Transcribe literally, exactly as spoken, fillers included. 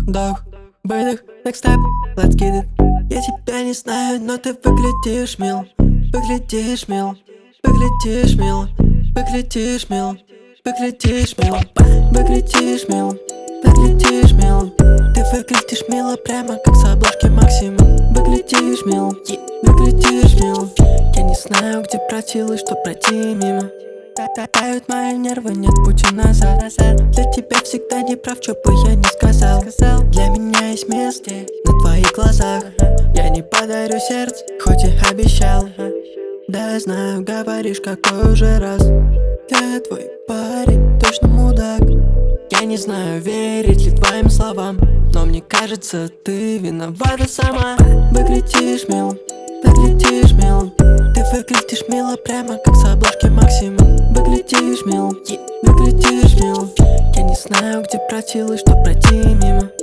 вдох, выдох, next step, let's get it. Я тебя не знаю, но ты выглядишь мил, выглядишь мил, выглядишь мил, выглядишь мил, выглядишь мил, выглядишь мил, выглядишь мил. Ты выглядишь мило, прямо как с обложки Максима. Выглядишь мил, выглядишь мил. Я не знаю, где пройти, что пройти мимо. Тают мои нервы, нет пути назад. Для тебя всегда не прав, что бы я не сказал. Для меня есть место на твоих глазах. Я не подарю сердце, хоть и обещал. Да, я знаю, говоришь какой уже раз. Я твой парень, точно мудак. Я не знаю, верить ли твоим словам, но мне кажется, ты виновата сама. Выглядишь мил, выглядишь мил. Ты выглядишь мило, прямо как с обложки Максима. Выглядишь мил, выглядишь мил. Я не знаю, где пройти, что пройти мимо.